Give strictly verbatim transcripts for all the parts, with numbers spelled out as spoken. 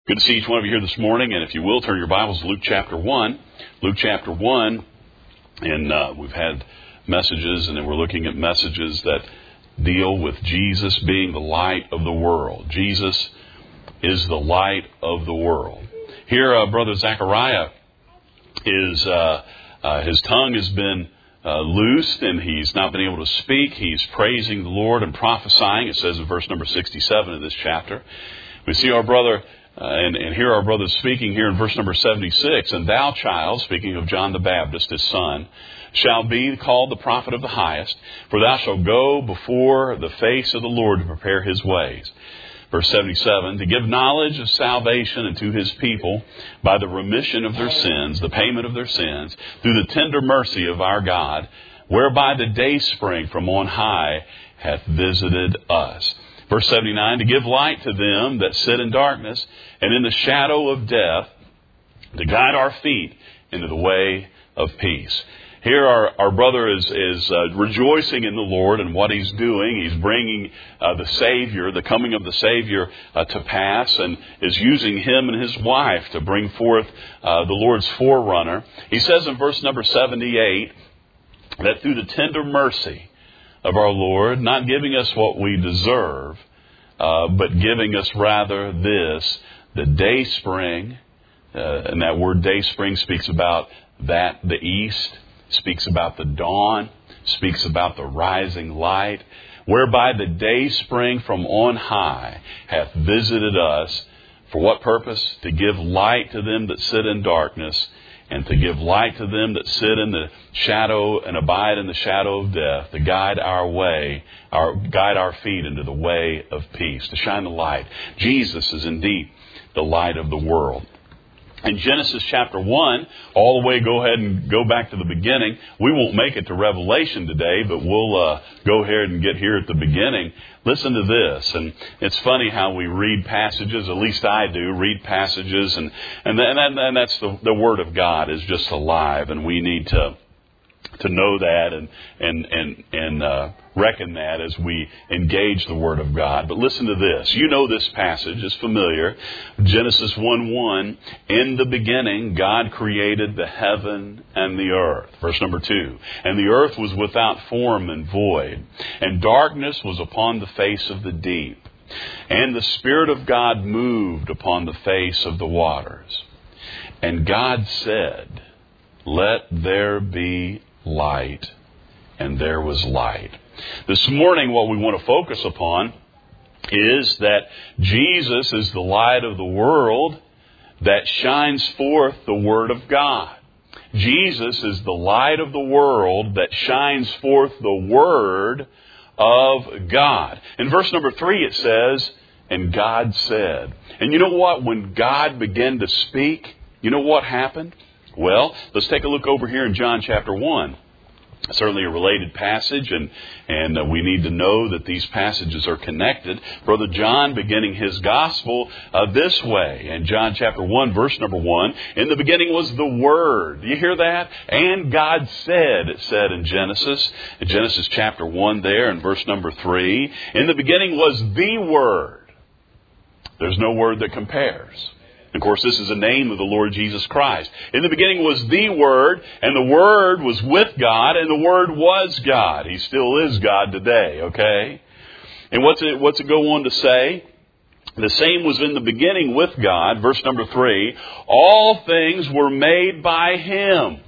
Good to see each one of you here this morning, and if you will, turn your Bibles to Luke chapter one. Luke chapter one, and uh, we've had messages, and then we're looking at messages that deal with Jesus being the light of the world. Jesus is the light of the world. Here, uh, Brother Zechariah is, uh, uh, his tongue has been uh, loosed, and he's not been able to speak. He's praising the Lord and prophesying. It says in verse number sixty-seven of this chapter. We see our brother Uh, and, and here our brother speaking here in verse number seventy-six. And thou, child, speaking of John the Baptist, his son, shall be called the prophet of the highest, for thou shalt go before the face of the Lord to prepare his ways. Verse seventy-seven, to give knowledge of salvation unto his people by the remission of their sins, the payment of their sins, through the tender mercy of our God, whereby the dayspring from on high hath visited us. Verse seventy-nine, to give light to them that sit in darkness and in the shadow of death, to guide our feet into the way of peace. Here our, our brother is, is uh, rejoicing in the Lord and what He's doing. He's bringing uh, the Savior, the coming of the Savior uh, to pass, and is using him and his wife to bring forth uh, the Lord's forerunner. He says in verse number seventy-eight that through the tender mercy of our Lord, not giving us what we deserve, uh, but giving us rather this, the day spring, uh, and that word day spring speaks about that, the east, speaks about the dawn, speaks about the rising light, whereby the day spring from on high hath visited us. For what purpose? To give light to them that sit in darkness, and to give light to them that sit in the shadow and abide in the shadow of death, to guide our way, our guide our feet into the way of peace, to shine the light. Jesus is indeed the light of the world. In Genesis chapter one, all the way, go ahead and go back to the beginning. We won't make it to Revelation today, but we'll uh, go ahead and get here at the beginning. Listen to this. And it's funny how we read passages, at least I do, read passages. And and, and, and that's the, the Word of God is just alive. And we need to to know that and and and and uh, reckon that as we engage the Word of God. But listen to this. You know this passage is familiar. Genesis one one. In the beginning, God created the heaven and the earth. Verse number two. And the earth was without form and void, and darkness was upon the face of the deep. And the Spirit of God moved upon the face of the waters. And God said, let there be light, and there was light. This morning, what we want to focus upon is that Jesus is the light of the world that shines forth the Word of God. Jesus is the light of the world that shines forth the Word of God. In verse number three, it says, and God said. And you know what? When God began to speak, you know what happened? Well, let's take a look over here in John chapter one. Certainly a related passage, and, and uh, we need to know that these passages are connected. Brother John beginning his gospel uh, this way. In John chapter one, verse number one, in the beginning was the Word. Do you hear that? And God said, it said in Genesis, in Genesis chapter one there, in verse number three, in the beginning was the Word. There's no word that compares. Of course, this is the name of the Lord Jesus Christ. In the beginning was the Word, and the Word was with God, and the Word was God. He still is God today, okay? And what's it, what's it go on to say? The same was in the beginning with God, verse number three. All things were made by Him.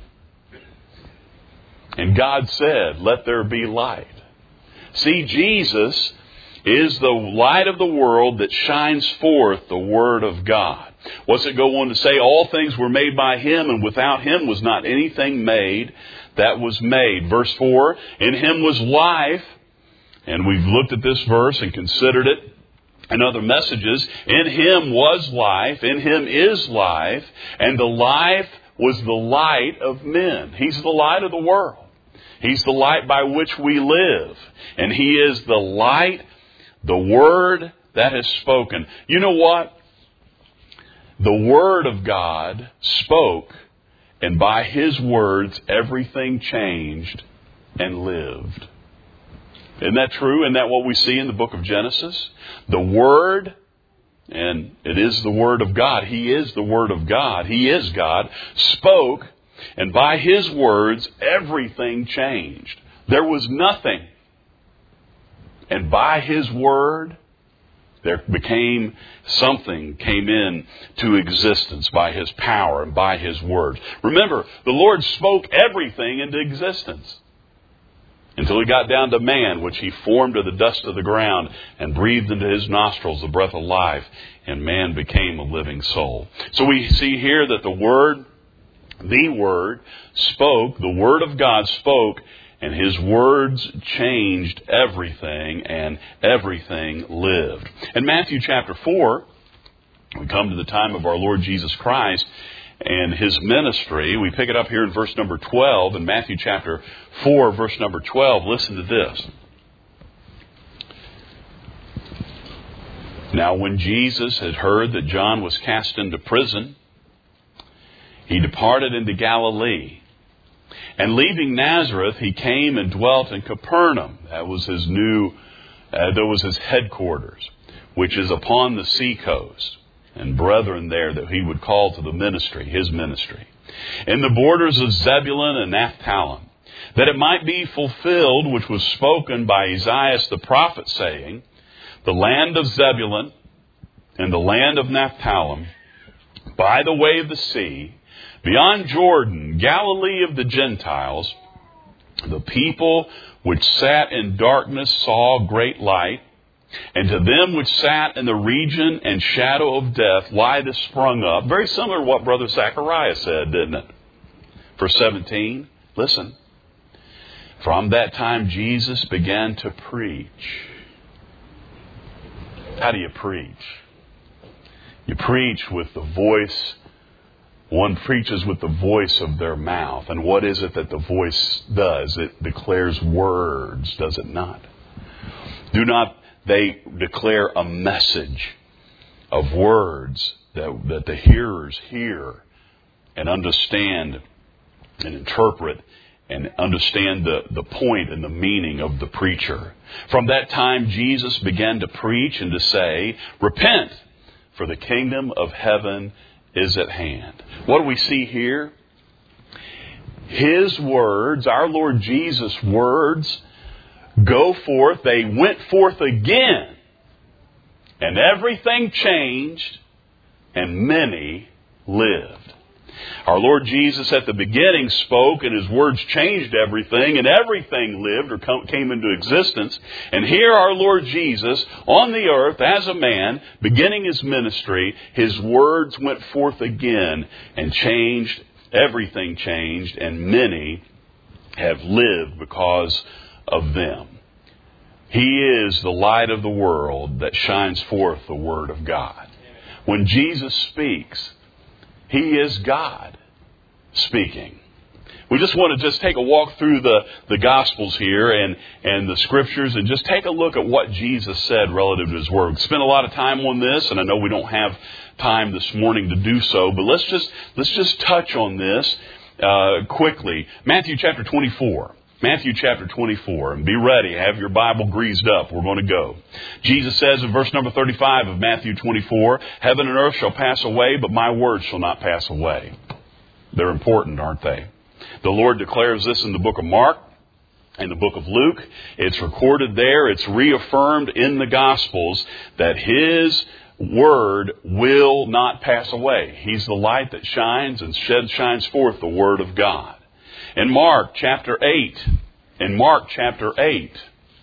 And God said, let there be light. See, Jesus is the light of the world that shines forth the Word of God. What's it go on to say? All things were made by Him, and without Him was not anything made that was made. Verse four, in Him was life, and we've looked at this verse and considered it in other messages. In Him was life, in Him is life, and the life was the light of men. He's the light of the world. He's the light by which we live, and He is the light, the Word that has spoken. You know what? The Word of God spoke, and by His words, everything changed and lived. Isn't that true? Isn't that what we see in the book of Genesis? The Word and it is the Word of God. He is the Word of God. He is God. Spoke, and by His words, everything changed. There was nothing. And by His Word, there became something, came in to existence by His power and by His words. Remember, the Lord spoke everything into existence until He got down to man, which He formed of the dust of the ground and breathed into his nostrils the breath of life, and man became a living soul. So we see here that the Word, the Word, spoke, the Word of God spoke, and His words changed everything, and everything lived. In Matthew chapter four, we come to the time of our Lord Jesus Christ and His ministry. We pick it up here in verse number twelve. In Matthew chapter four, verse number twelve, listen to this. Now when Jesus had heard that John was cast into prison, He departed into Galilee. And leaving Nazareth, He came and dwelt in Capernaum. That was His new, uh, that was His headquarters, which is upon the seacoast. And brethren there that He would call to the ministry, His ministry. In the borders of Zebulun and Naphtali, that it might be fulfilled, which was spoken by Isaiah the prophet, saying, the land of Zebulun and the land of Naphtali, by the way of the sea, beyond Jordan, Galilee of the Gentiles, the people which sat in darkness saw great light, and to them which sat in the region and shadow of death, light is sprung up. Very similar to what Brother Zechariah said, didn't it? Verse seventeen, listen. From that time Jesus began to preach. How do you preach? You preach with the voice. One preaches with the voice of their mouth. And what is it that the voice does? It declares words, does it not? Do not they declare a message of words that, that the hearers hear and understand and interpret and understand the, the point and the meaning of the preacher. From that time, Jesus began to preach and to say, repent, for the kingdom of heaven is at hand. What do we see here? His words, our Lord Jesus' words, go forth. They went forth again. And everything changed, and many lived. Our Lord Jesus at the beginning spoke, and His words changed everything, and everything lived or came into existence. And here our Lord Jesus on the earth as a man, beginning His ministry, His words went forth again and changed, everything changed, and many have lived because of them. He is the light of the world that shines forth the Word of God. When Jesus speaks, He is God speaking. We just want to just take a walk through the, the Gospels here and, and the Scriptures and just take a look at what Jesus said relative to His Word. We spent a lot of time on this, and I know we don't have time this morning to do so, but let's just let's just touch on this uh, quickly. Matthew chapter twenty-four. Matthew chapter twenty-four. And be ready. Have your Bible greased up. We're going to go. Jesus says in verse number thirty-five of Matthew twenty-four, heaven and earth shall pass away, but my words shall not pass away. They're important, aren't they? The Lord declares this in the book of Mark, in the book of Luke. It's recorded there. It's reaffirmed in the Gospels that His Word will not pass away. He's the light that shines and shed, shines forth the Word of God. In Mark chapter eight, in Mark chapter eight,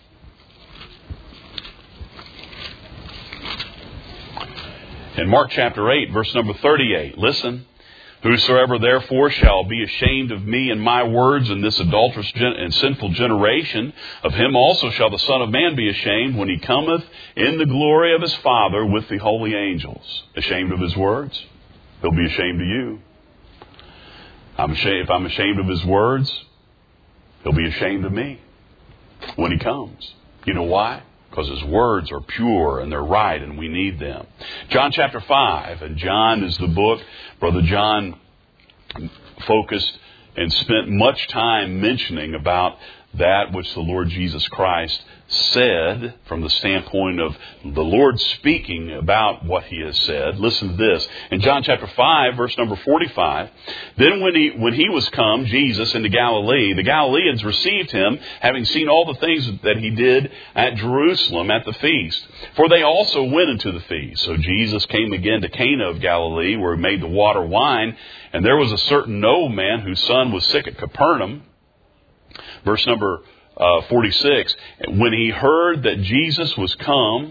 in Mark chapter eight, verse number thirty-eight, listen. Whosoever therefore shall be ashamed of me and my words in this adulterous and sinful generation, of him also shall the Son of Man be ashamed when He cometh in the glory of His Father with the holy angels. Ashamed of His words? He'll be ashamed of you. I'm ashamed, if I'm ashamed of His words, He'll be ashamed of me when He comes. You know why? Because His words are pure and they're right and we need them. John chapter five, and John is the book. Brother John focused and spent much time mentioning about that which the Lord Jesus Christ said from the standpoint of the Lord speaking about what he has said. Listen to this. In John chapter five, verse number forty-five, then when he, when he was come, Jesus, into Galilee, the Galileans received him, having seen all the things that he did at Jerusalem at the feast. For they also went into the feast. So Jesus came again to Cana of Galilee, where he made the water wine. And there was a certain nobleman whose son was sick at Capernaum. Verse number uh, forty-six. When he heard that Jesus was come.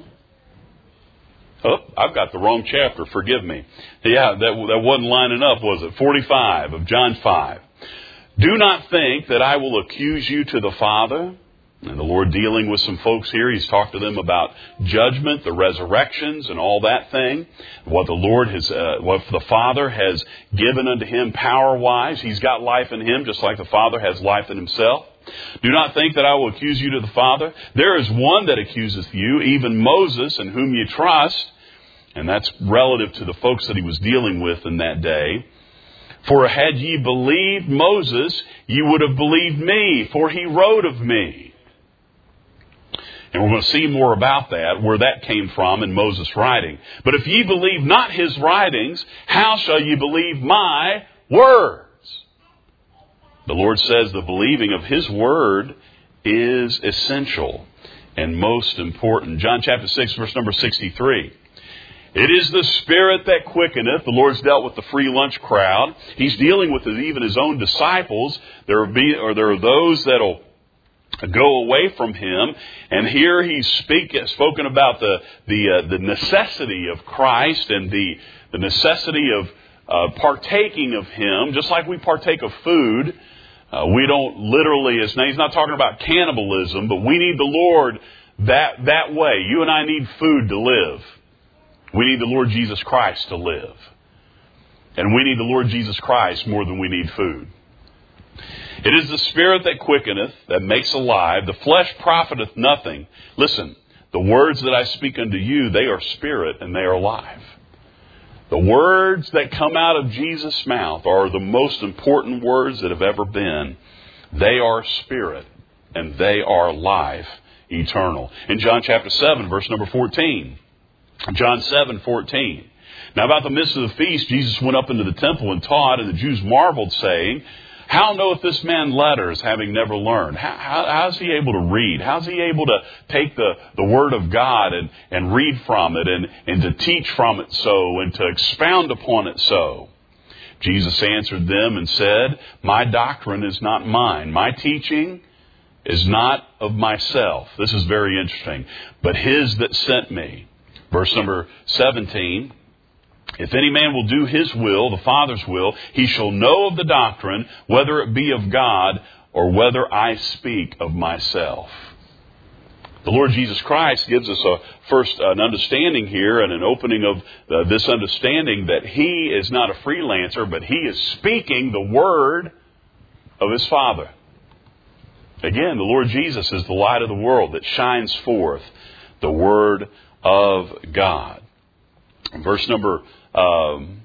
Oh, I've got the wrong chapter. Forgive me. Yeah, that, that wasn't lining up, was it? forty-five of John five. Do not think that I will accuse you to the Father. And the Lord dealing with some folks here, he's talked to them about judgment, the resurrections, and all that thing. What the Lord has, uh, what the Father has given unto him power-wise. He's got life in him, just like the Father has life in himself. Do not think that I will accuse you to the Father. There is one that accuseth you, even Moses, in whom you trust. And that's relative to the folks that he was dealing with in that day. For had ye believed Moses, ye would have believed me, for he wrote of me. And we're going to see more about that, where that came from in Moses' writing. But if ye believe not his writings, how shall ye believe my words? The Lord says the believing of his word is essential and most important. John chapter six, verse number sixty-three. It is the Spirit that quickeneth. The Lord's dealt with the free lunch crowd. He's dealing with even his own disciples. There will be, or there are those that'll go away from him, and here he's speak, spoken about the the uh, the necessity of Christ and the the necessity of uh, partaking of him, just like we partake of food. Uh, we don't literally, as he's not talking about cannibalism, but we need the Lord that that way. You and I need food to live. We need the Lord Jesus Christ to live, and we need the Lord Jesus Christ more than we need food. It is the Spirit that quickeneth, that makes alive. The flesh profiteth nothing. Listen, the words that I speak unto you, they are spirit and they are life. The words that come out of Jesus' mouth are the most important words that have ever been. They are spirit and they are life eternal. In John chapter seven, verse number fourteen. John seven, fourteen. Now about the midst of the feast, Jesus went up into the temple and taught, and the Jews marveled, saying, how knoweth this man letters, having never learned? How, how, how is he able to read? How is he able to take the, the Word of God and, and read from it and, and to teach from it so and to expound upon it so? Jesus answered them and said, my doctrine is not mine. My teaching is not of myself. This is very interesting. But his that sent me. Verse number seventeen. If any man will do his will, the Father's will, he shall know of the doctrine, whether it be of God or whether I speak of myself. The Lord Jesus Christ gives us a first an understanding here and an opening of uh, this understanding that he is not a freelancer, but he is speaking the word of his Father. Again, the Lord Jesus is the light of the world that shines forth the word of God. Verse number um,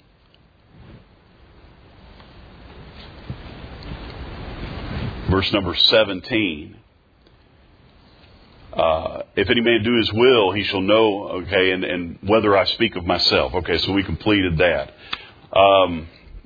verse number seventeen. Uh, if any man do his will, he shall know. Okay, and, and whether I speak of myself. Okay, so we completed that. Um,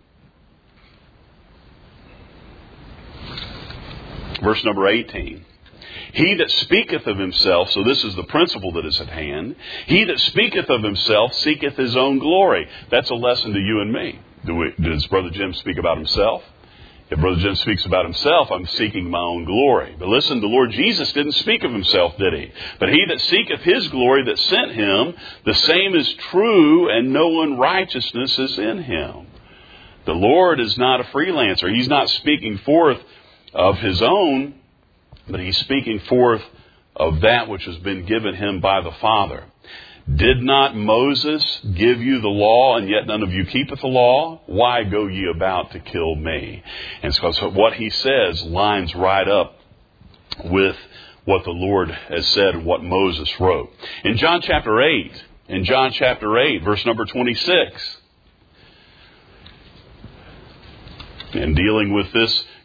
verse number eighteen. He that speaketh of himself, so this is the principle that is at hand, he that speaketh of himself seeketh his own glory. That's a lesson to you and me. Do we, does Brother Jim speak about himself? If Brother Jim speaks about himself, I'm seeking my own glory. But listen, the Lord Jesus didn't speak of himself, did he? But he that seeketh his glory that sent him, the same is true, and no unrighteousness is in him. The Lord is not a freelancer. He's not speaking forth of his own, but he's speaking forth of that which has been given him by the Father. Did not Moses give you the law, and yet none of you keepeth the law? Why go ye about to kill me? And so what he says lines right up with what the Lord has said and what Moses wrote. In John chapter eight, in John chapter eight, verse number twenty-six, in dealing with this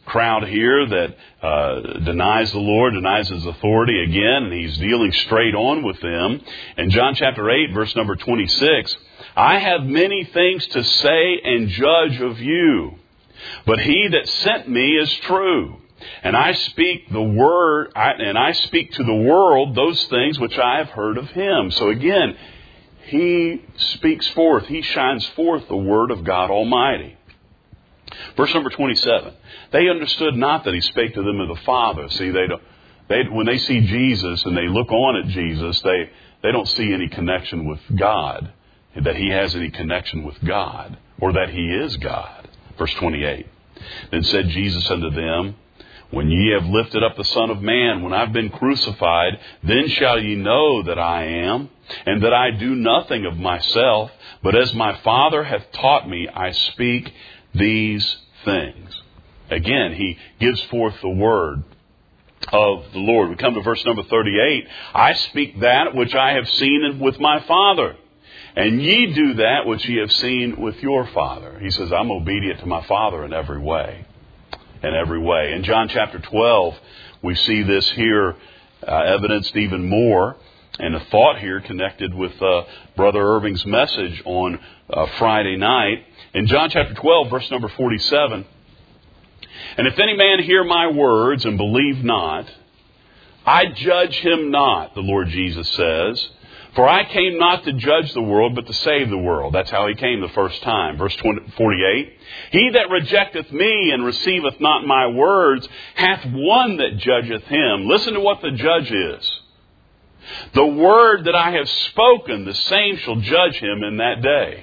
crowd here that uh, denies the Lord, denies His authority again, and He's dealing straight on with them. In John chapter eight, verse number twenty-six, I have many things to say and judge of you, but He that sent me is true. And I speak the word, I, and I speak to the world those things which I have heard of Him. So again, He speaks forth, He shines forth the word of God Almighty. Verse number twenty-seven. They understood not that He spake to them of the Father. See, they don't, they, when they see Jesus and they look on at Jesus, they, they don't see any connection with God, that He has any connection with God, or that He is God. Verse twenty-eight. Then said Jesus unto them, when ye have lifted up the Son of Man, when I've been crucified, then shall ye know that I am, and that I do nothing of myself, but as my Father hath taught me, I speak these things. Again, He gives forth the word of the Lord. We come to verse number thirty-eight. I speak that which I have seen with my Father, and ye do that which ye have seen with your father. He says, I'm obedient to my Father in every way. In every way. In John chapter twelve, we see this here uh, evidenced even more. And a thought here connected with uh, Brother Irving's message on uh, Friday night. In John chapter twelve, verse number forty-seven, and if any man hear my words and believe not, I judge him not, the Lord Jesus says. For I came not to judge the world, but to save the world. That's how He came the first time. Verse forty-eight. He that rejecteth me and receiveth not my words hath one that judgeth him. Listen to what the judge is. The word that I have spoken, the same shall judge him in that day.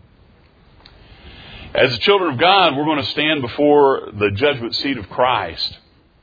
As the children of God, we're going to stand before the judgment seat of Christ.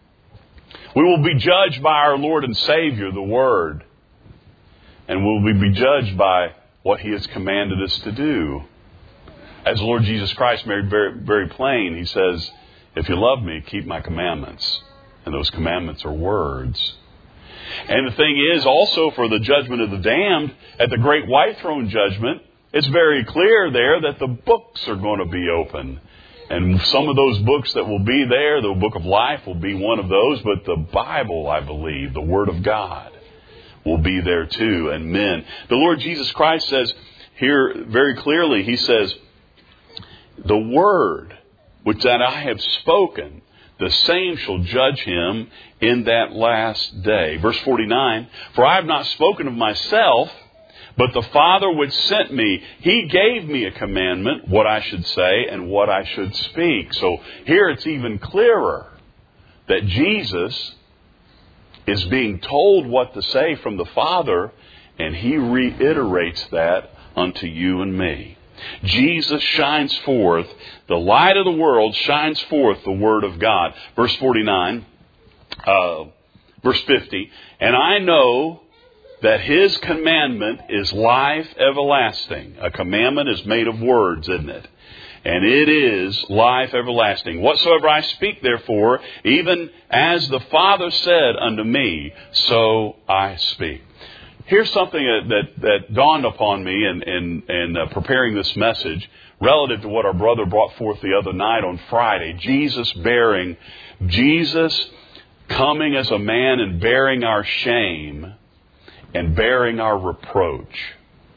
We will be judged by our Lord and Savior, the Word. And we'll be judged by what He has commanded us to do. As the Lord Jesus Christ made very, very plain, He says, if you love me, keep my commandments. And those commandments are words. And the thing is, also for the judgment of the damned, at the great white throne judgment, it's very clear there that the books are going to be open. And some of those books that will be there, the book of life will be one of those, but the Bible, I believe, the Word of God, will be there too, and men. The Lord Jesus Christ says here very clearly, He says, the word which that I have spoken, the same shall judge him in that last day. Verse forty-nine, for I have not spoken of myself, but the Father which sent me, He gave me a commandment, what I should say and what I should speak. So here it's even clearer that Jesus is being told what to say from the Father, and He reiterates that unto you and me. Jesus shines forth, the light of the world shines forth the Word of God. Verse forty-nine, uh, verse fifty, and I know that His commandment is life everlasting. A commandment is made of words, isn't it? And it is life everlasting. Whatsoever I speak, therefore, even as the Father said unto me, so I speak. Here's something that, that, that dawned upon me in, in, in uh, preparing this message relative to what our brother brought forth the other night on Friday. Jesus bearing, Jesus coming as a man and bearing our shame and bearing our reproach.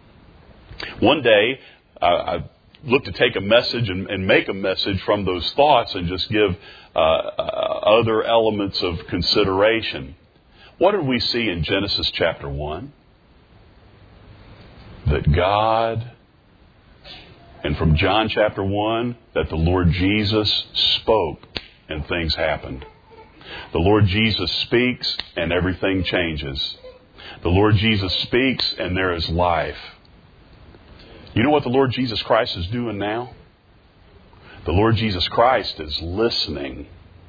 One day, uh, I look to take a message and, and make a message from those thoughts and just give uh, uh, other elements of consideration. What did we see in Genesis chapter one? That God, and from John chapter one, that the Lord Jesus spoke and things happened. The Lord Jesus speaks and everything changes. The Lord Jesus speaks and there is life. You know what the Lord Jesus Christ is doing now? The Lord Jesus Christ is listening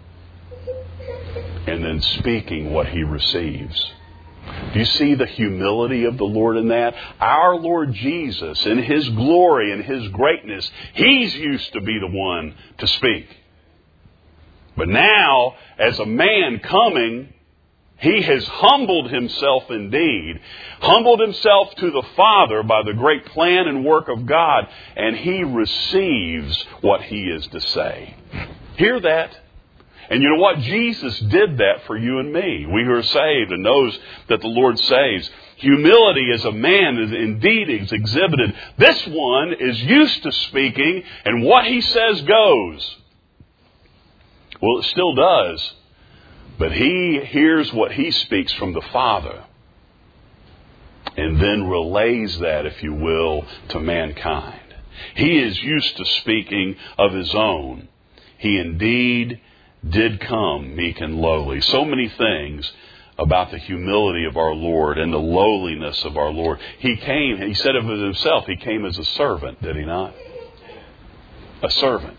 and then speaking what He receives. Do you see the humility of the Lord in that? Our Lord Jesus, in His glory and His greatness, He's used to be the one to speak. But now, as a man coming, He has humbled Himself indeed, humbled Himself to the Father by the great plan and work of God, and He receives what He is to say. Hear that? And you know what? Jesus did that for you and me. We who are saved and knows that the Lord saves. Humility as a man is indeed is exhibited. This one is used to speaking, and what he says goes. Well, it still does. But he hears what he speaks from the Father, and then relays that, if you will, to mankind. He is used to speaking of his own. He indeed did come meek and lowly. So many things about the humility of our Lord and the lowliness of our Lord. He came, he said of himself, he came as a servant, did he not? A servant.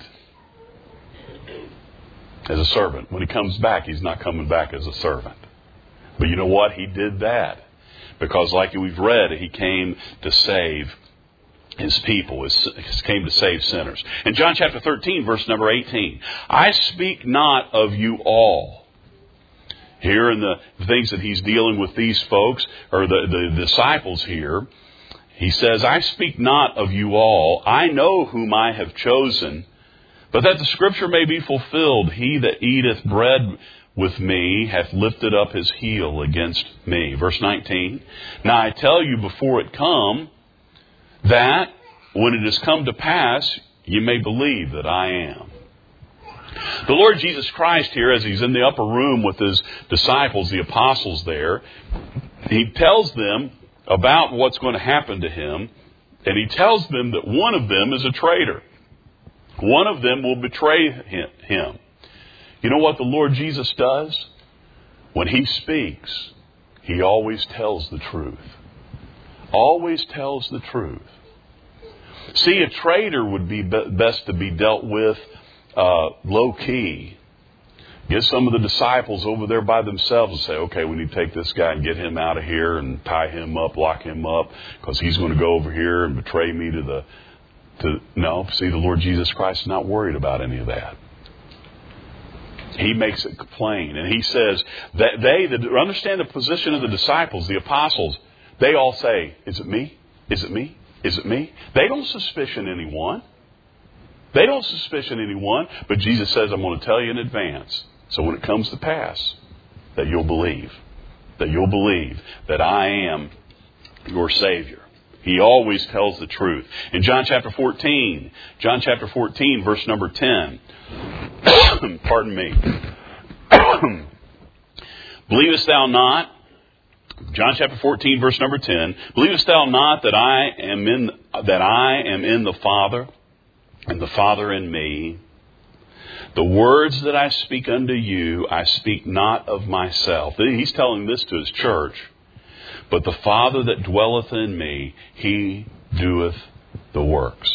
As a servant. When he comes back, he's not coming back as a servant. But you know what? He did that. Because like we've read, he came to save his people. He came to save sinners. In John chapter thirteen, verse number eighteen, I speak not of you all. Here in the things that he's dealing with these folks, or the, the disciples here, he says, I speak not of you all. I know whom I have chosen, but that the scripture may be fulfilled. He that eateth bread with me hath lifted up his heel against me. Verse nineteen, now I tell you before it come, that when it has come to pass, you may believe that I am. The Lord Jesus Christ here, as he's in the upper room with his disciples, the apostles there, he tells them about what's going to happen to him, and he tells them that one of them is a traitor. One of them will betray him. You know what the Lord Jesus does? When he speaks, he always tells the truth. Always tells the truth. See, a traitor would be best to be dealt with uh, low-key. Get some of the disciples over there by themselves and say, okay, we need to take this guy and get him out of here and tie him up, lock him up, because he's going to go over here and betray me to the... To, no, see, the Lord Jesus Christ is not worried about any of that. He makes it plain. And he says that they that understand the position of the disciples, the apostles, they all say, is it me? Is it me? Is it me? They don't suspicion anyone. They don't suspicion anyone. But Jesus says, I'm going to tell you in advance. So when it comes to pass, that you'll believe. That you'll believe that I am your Savior. He always tells the truth. In John chapter fourteen, John chapter fourteen, verse number ten. Pardon me. Believest thou not? John chapter fourteen, verse number ten. Believest thou not that I am in that I am in the Father, and the Father in me? The words that I speak unto you, I speak not of myself. He's telling this to his church. But the Father that dwelleth in me, he doeth the works.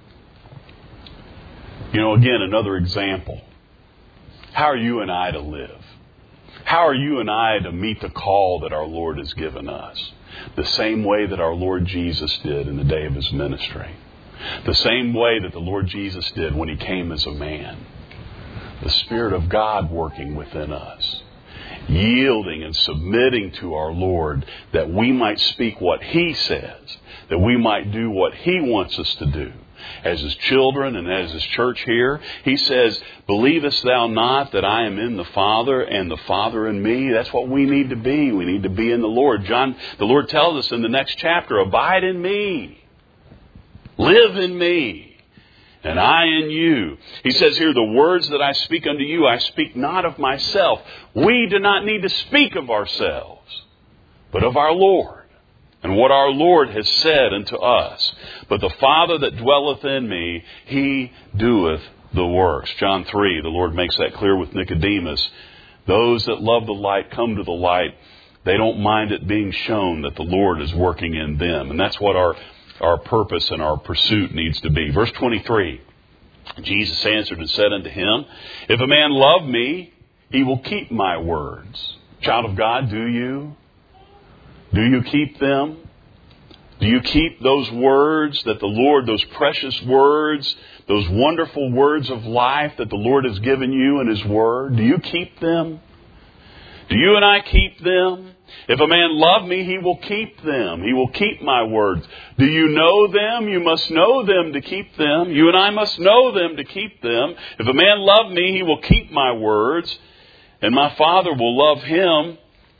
You know, again, another example. How are you and I to live? How are you and I to meet the call that our Lord has given us? The same way that our Lord Jesus did in the day of his ministry. The same way that the Lord Jesus did when he came as a man. The Spirit of God working within us. Yielding and submitting to our Lord that we might speak what he says. That we might do what he wants us to do. As his children and as his church here, he says, believest thou not that I am in the Father and the Father in me? That's what we need to be. We need to be in the Lord. John, the Lord tells us in the next chapter, abide in me. Live in me. And I in you. He says here, the words that I speak unto you, I speak not of myself. We do not need to speak of ourselves, but of our Lord. And what our Lord has said unto us. But the Father that dwelleth in me, he doeth the works. John three, the Lord makes that clear with Nicodemus. Those that love the light come to the light. They don't mind it being shown that the Lord is working in them. And that's what our, our purpose and our pursuit needs to be. Verse twenty-three, Jesus answered and said unto him, if a man love me, he will keep my words. Child of God, do you? Do you keep them? Do you keep those words that the Lord, those precious words, those wonderful words of life that the Lord has given you in his word? Do you keep them? Do you and I keep them? If a man love me, he will keep them. He will keep my words. Do you know them? You must know them to keep them. You and I must know them to keep them. If a man love me, he will keep my words. And my Father will love him.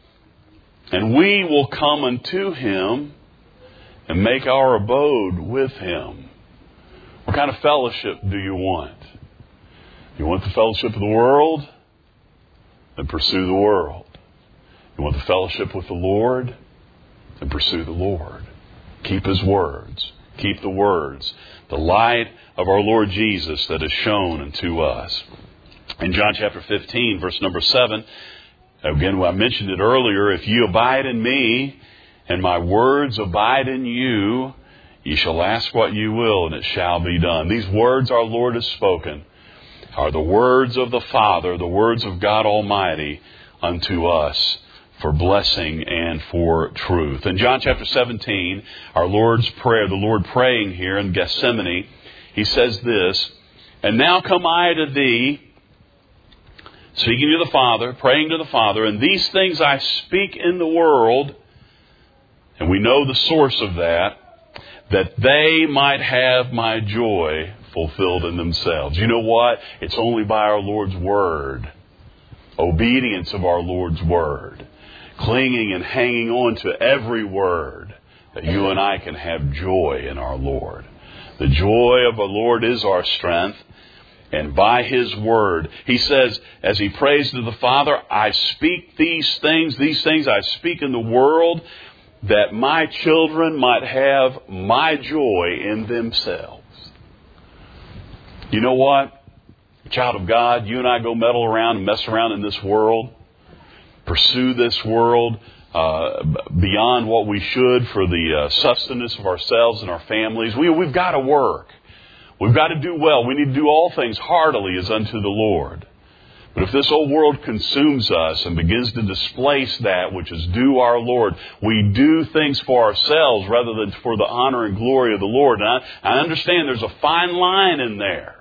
And we will come unto him and make our abode with him. What kind of fellowship do you want? You want the fellowship of the world? Then pursue the world. You want the fellowship with the Lord? Then pursue the Lord. Keep His words. Keep the words. The light of our Lord Jesus that is shown unto us. In John chapter fifteen, verse number seven, again, I mentioned it earlier, if you abide in me and my words abide in you, ye shall ask what you will, and it shall be done. These words our Lord has spoken are the words of the Father, the words of God Almighty unto us for blessing and for truth. In John chapter seventeen, our Lord's prayer, the Lord praying here in Gethsemane, He says this, and now come I to thee, speaking to the Father, praying to the Father, and these things I speak in the world, and we know the source of that, that they might have my joy fulfilled in themselves. You know what? It's only by our Lord's Word, obedience of our Lord's Word, clinging and hanging on to every word, that you and I can have joy in our Lord. The joy of the Lord is our strength. And by His Word, He says, as He prays to the Father, I speak these things, these things I speak in the world, that my children might have my joy in themselves. You know what? Child of God, you and I go meddle around and mess around in this world, pursue this world uh, beyond what we should for the uh, sustenance of ourselves and our families. We, we've got to work. We've got to do well. We need to do all things heartily as unto the Lord. But if this old world consumes us and begins to displace that which is due our Lord, we do things for ourselves rather than for the honor and glory of the Lord. And I, I understand there's a fine line in there.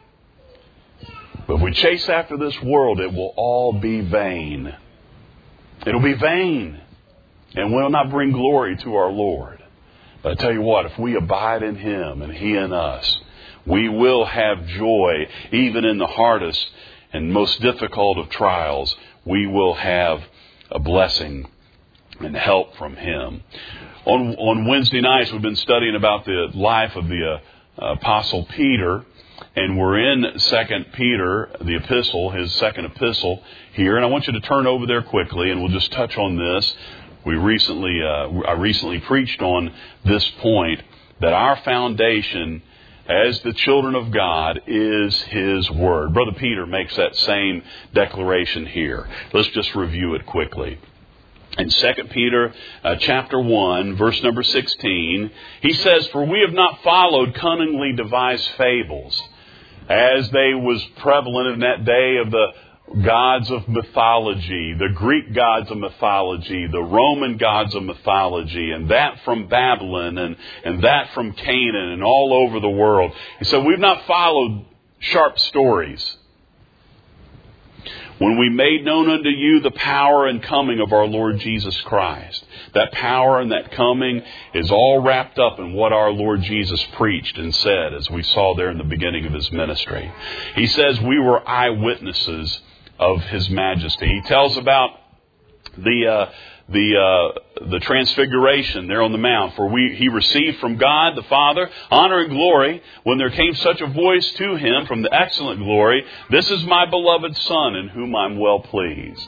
But if we chase after this world, it will all be vain. It'll be vain and will not bring glory to our Lord. But I tell you what, if we abide in Him and He in us, we will have joy even in the hardest and most difficult of trials. We will have a blessing and help from Him. On, on Wednesday nights, we've been studying about the life of the uh, Apostle Peter. And we're in Second Peter, the epistle, his second epistle here. And I want you to turn over there quickly, and we'll just touch on this. We recently, uh, I recently preached on this point, that our foundation as the children of God is His Word. Brother Peter makes that same declaration here. Let's just review it quickly. In Second Peter uh, chapter one, verse number sixteen, he says, for we have not followed cunningly devised fables, as they was prevalent in that day of the gods of mythology, the Greek gods of mythology, the Roman gods of mythology, and that from Babylon, and, and that from Canaan, and all over the world. He said, we've not followed sharp stories, when we made known unto you the power and coming of our Lord Jesus Christ. That power and that coming is all wrapped up in what our Lord Jesus preached and said, as we saw there in the beginning of His ministry. He says we were eyewitnesses of His majesty. He tells about the uh, the uh, the transfiguration there on the mount. For we he received from God the Father honor and glory, when there came such a voice to Him from the excellent glory, this is my beloved Son, in whom I'm well pleased.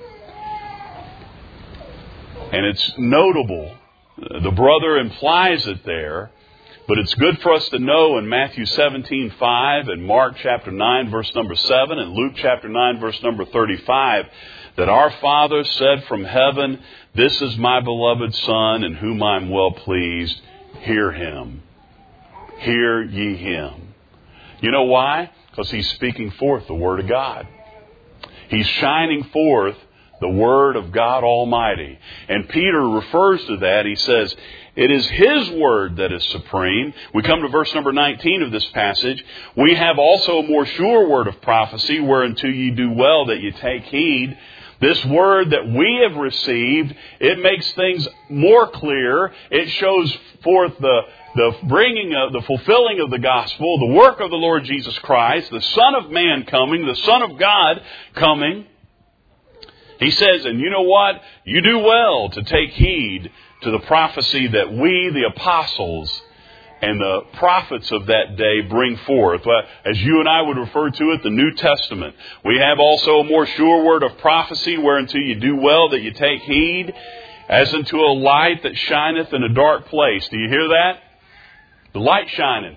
And it's notable. The brother implies it there. But it's good for us to know in Matthew seventeen five and Mark chapter nine verse number seven and Luke chapter nine verse number thirty-five that our Father said from heaven, this is my beloved Son, in whom I am well pleased. Hear Him. Hear ye Him. You know why? Because He's speaking forth the Word of God. He's shining forth the Word of God Almighty. And Peter refers to that. He says, it is His Word that is supreme. We come to verse number nineteen of this passage. We have also a more sure word of prophecy, whereunto ye do well that ye take heed, This word that we have received, it makes things more clear. It shows forth the, the bringing of, the fulfilling of the gospel, the work of the Lord Jesus Christ, the Son of Man coming, the Son of God coming. He says, and you know what? You do well to take heed to the prophecy that we, the apostles, and the prophets of that day bring forth. As you and I would refer to it, the New Testament. We have also a more sure word of prophecy, whereunto you do well that you take heed, as unto a light that shineth in a dark place. Do you hear that? The light shining.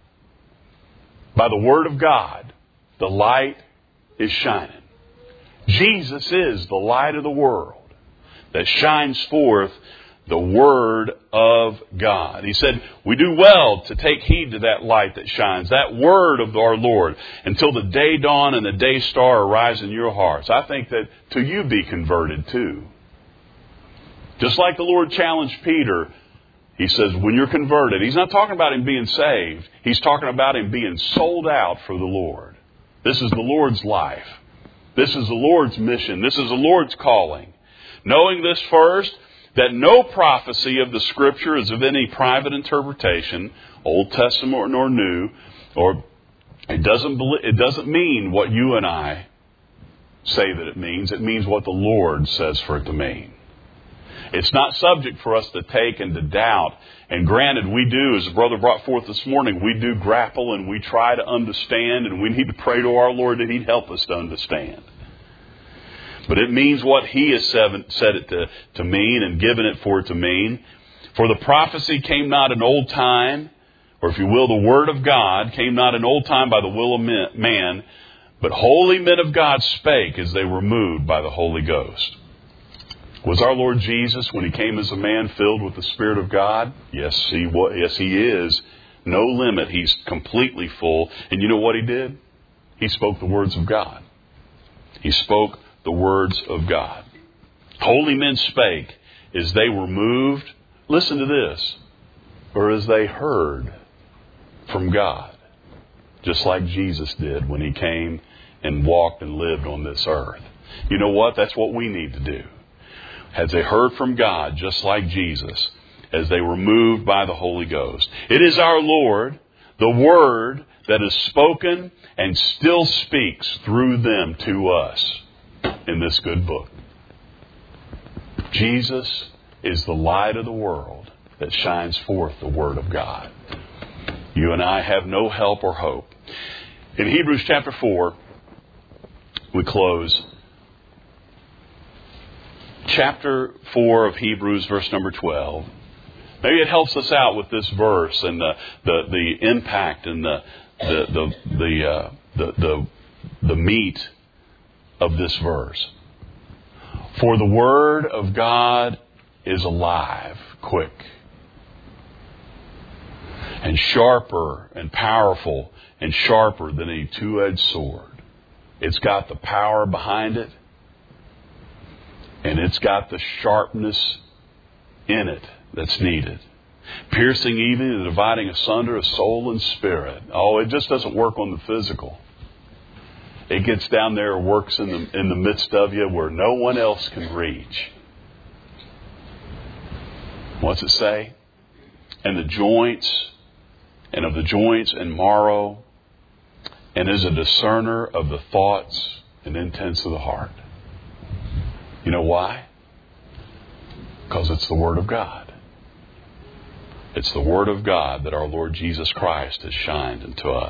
By the word of God, the light is shining. Jesus is the light of the world that shines forth the Word of God. He said, we do well to take heed to that light that shines, that Word of our Lord, until the day dawn and the day star arise in your hearts. I think that till you be converted too. Just like the Lord challenged Peter, He says, when you're converted, He's not talking about him being saved. He's talking about him being sold out for the Lord. This is the Lord's life. This is the Lord's mission. This is the Lord's calling. Knowing this first, that no prophecy of the Scripture is of any private interpretation, Old Testament or New, or it doesn't it doesn't mean what you and I say that it means. It means what the Lord says for it to mean. It's not subject for us to take and to doubt. And granted, we do, as the brother brought forth this morning, we do grapple and we try to understand, and we need to pray to our Lord that He'd help us to understand. But it means what He has said it to, to mean and given it for it to mean. For the prophecy came not in old time, or if you will, the Word of God came not in old time by the will of man, but holy men of God spake as they were moved by the Holy Ghost. Was our Lord Jesus, when He came as a man, filled with the Spirit of God? Yes, He was. Yes, He is. No limit. He's completely full. And you know what He did? He spoke the words of God. He spoke the words of God. Holy men spake as they were moved. Listen to this. Or as they heard from God. Just like Jesus did when He came and walked and lived on this earth. You know what? That's what we need to do. As they heard from God, just like Jesus, as they were moved by the Holy Ghost. It is our Lord, the Word, that is spoken and still speaks through them to us in this good book. Jesus is the light of the world that shines forth the Word of God. You and I have no help or hope. In Hebrews chapter four, we close. Chapter four of Hebrews, verse number twelve. Maybe it helps us out with this verse and the the, the impact and the the the the, uh, the the the meat of this verse. For the Word of God is alive, quick, and sharper and powerful and sharper than a two-edged sword. It's got the power behind it, and it's got the sharpness in it that's needed. Piercing even and dividing asunder of soul and spirit. Oh, it just doesn't work on the physical. It gets down there and works in the, in the midst of you where no one else can reach. What's it say? And the joints, and of the joints and marrow, and is a discerner of the thoughts and intents of the heart. You know why? Because it's the Word of God. It's the Word of God that our Lord Jesus Christ has shined into us.